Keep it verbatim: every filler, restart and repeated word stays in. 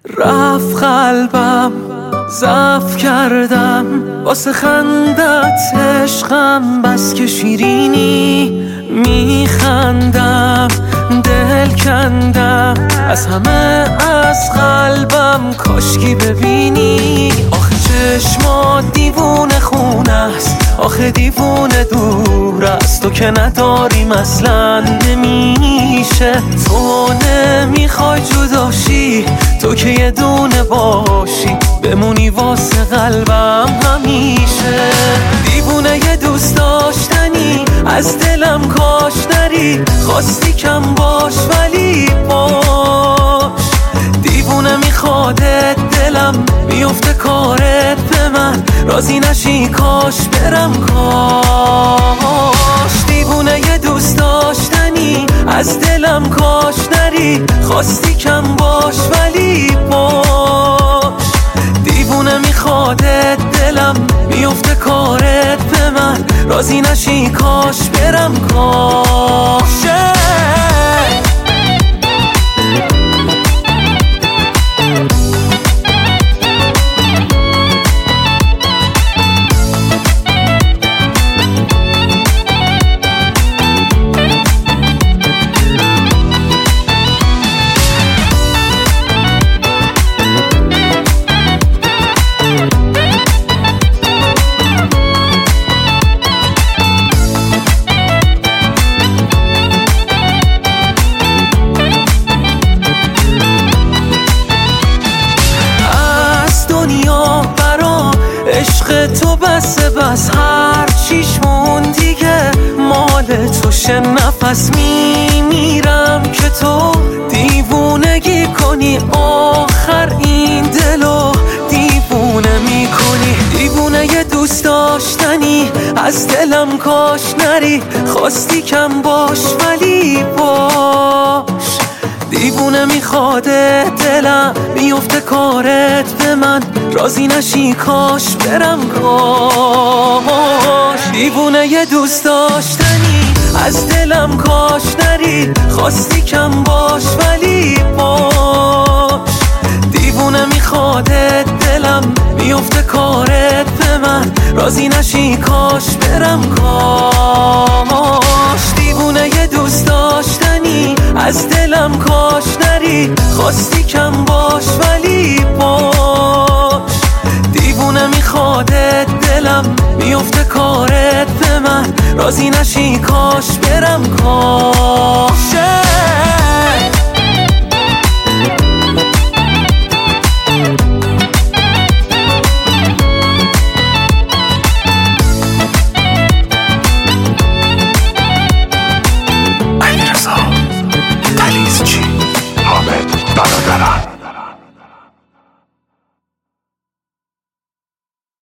رفت قلبم ضعف کردم واسه خندت عشقم، بس که شیرینی میخندم دل کندم از همه از قلبم، کاشکی ببینی آخه چشمات دیوونه خونه است، آخه دیوونه دور است، تو که نداریم اصلا نمیشه، تو نمیخوای جداشی، تو که یه دونه باشی بمونی واسه قلبم همیشه. دیوونه یه دوست داشتنی از دلم کاش نری، خواستی کم باش ولی باش، دیوونه میخوادت دلم بیفته کارت به من، راضی نشی کاش برم کاش. دیوونه یه دوست داشتنی از دلم کاش نری، خواستی کم باش ولی باش، دیوونه میخوادت دلم بیفته کارت به من، راضی نشی کاش برم کاش. عشق تو بسه بس هر چیش مون دیگه مال توشه، نفس میمیرم که تو دیوونگی کنی، آخر این دلو دیوونه میکنی. دیوونه یه دوست داشتنی از دلم کاش نری، خواستی کم باش ولی باش، دیوونه میخواده دلم بیفته کارت به من، راضی نشی کاش برم کاش. دیوونه یه دوست داشتنی از دلم کاش نری، خواستی کم باش ولی باش، دیوونه میخواده دلم بیفته کارت به من، راضی نشی کاش برم کاش. دیوونه یه دوست داشتنی از دلم کاش نری، خواستی کم باش ولی باش، دیوونه میخواده دلم بیفته کارت به من، راضی نشی کاش برم کاش. علیرضا تلیزچی، حامد برادران.